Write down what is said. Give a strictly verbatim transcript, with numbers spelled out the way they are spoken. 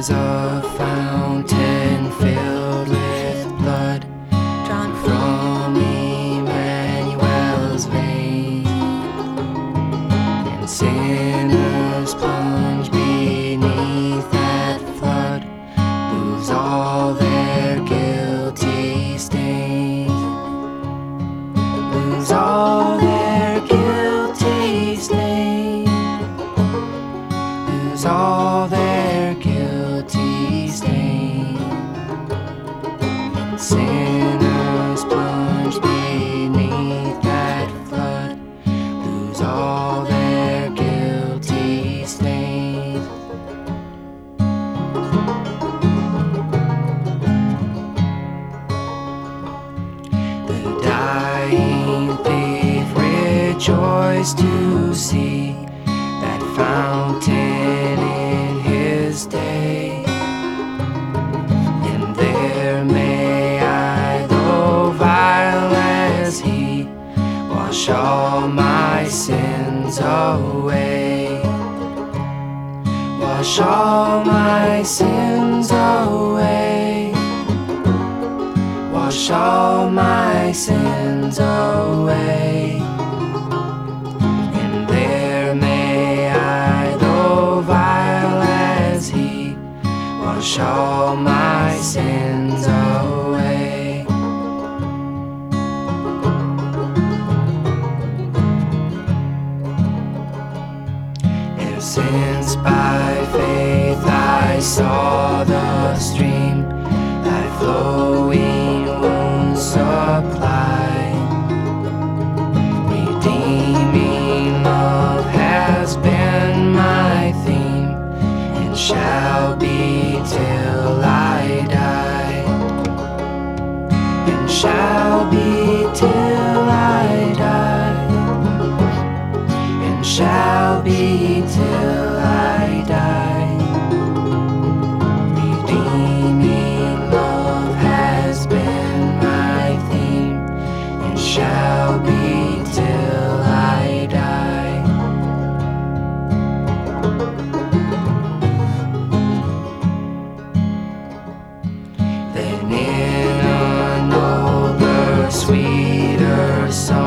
is a fountain filled with blood, drawn from Emmanuel's vein, and sinners plunge beneath that flood, lose all their guilty stains, lose all their guilty stains, lose all their guilty stains. And sinners plunge beneath that flood, lose all their guilty stains. The dying thief rejoiced to see that fountain in his day, and there may I, though vile as he, wash all my sins away, wash all my sins away, wash all my sins away. And there may I, though vile as he, wash all my sins away. Ever since by faith I saw the stream thy flowing wounds supply, redeeming love has been my theme, and shall be till I die, and shall be till I die, and shall be till I die. Redeeming love has been my theme, and shall be till I die. Then in a nobler, sweeter song